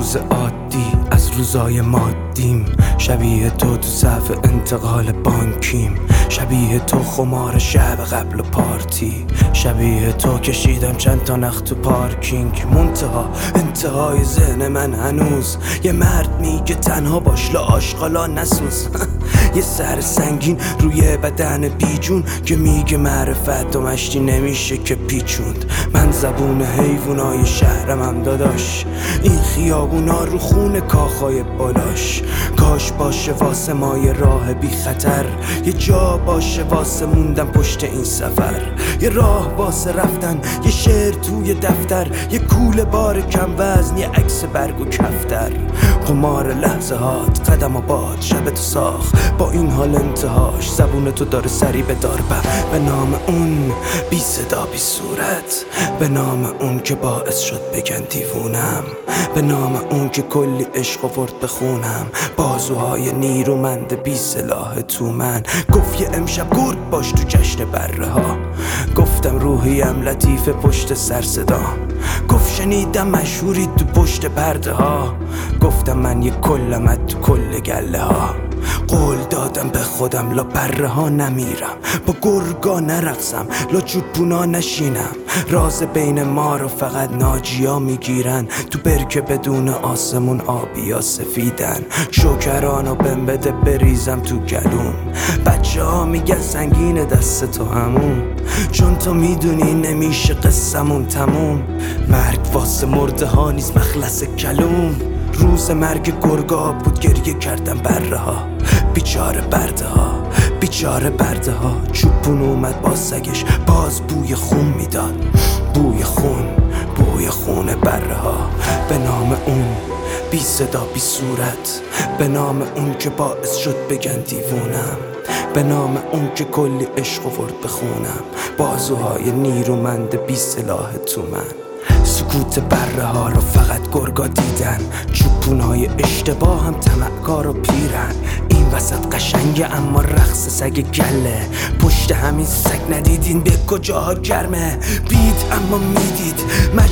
روز عادی از روزای مادیم، شبیه تو صف انتقال بانکیم، شبیه تو خمار شب قبل پارتی، شبیه تو کشیدم چند تا نخ تو پارکینگ. انتهای ذهن من هنوز یه مرد میگه تنها باش لا آشغالا نسوز. یه سر سنگین روی بدن بیجون که میگه معرفت و مشتی نمیشه که پیچوند. من زبون حیوانای شهرم هم داداش، این خیابونا رو خون کاخای بالاش. کاش باشه واسه ما یه راه بی خطر، یه جا باشه واسه موندن پشت این سفر، یه راه واسه رفتن، یه شعر توی دفتر، یه کوله بار کم وزن، یه عکس برگ و کفتر. قمار لحظه هات قدم آباد شب تو ساخ، با این حال انتهاش زبون تو داره سری به دار. به نام اون بی صدا بی صورت، به نام اون که باعث شد بگن دیوونم، به نام اون که کلی عشق آورد بخونم. بازوهای نیرومند بی سلاح تو من گفت یه امشب گرگ باش تو جشن بره ها. گفتم روحیم لطیف پشت سر صدا، گفت شنیدم مشهوری تو پشت پرده ها. گفتم من یه کلمت تو کل گله ها. قول دادم به خودم لا بره ها نمیرم، با گرگا نرقصم، لا چوپونا نشینم. راز بین ما رو فقط ناجیا میگیرن، تو برکه بدون آسمون آبیا سفیدن. شکرانو بهم بده بریزم تو گلوم، بچه ها میگن سنگین دست تو همون، چون تو میدونی نمیشه قصمون تموم. مرگ واسه مرده ها نیست مخلص کلوم. روز مرگ گرگا بود گریه کردم بره ها، بیچاره برده ها، بیچاره برده ها. چوپون اومد با سگش باز بوی خون میداد، بوی خون، بوی خون بره ها. به نام اون بی صدا بی صورت، به نام اون که باعث شد بگن دیوونم، به نام اون که کلی عشق آورد بخونم. بازوهای نیرومند بی سلاح تو من. سکوت بره ها رو فقط گرگا دیدن، چوپونای اشتباه هم طمعکار و پیرن. این وسط قشنگه اما رقص سگ گله، پشت همین سگ ندیدین به کجاها گرمه. بید اما میدید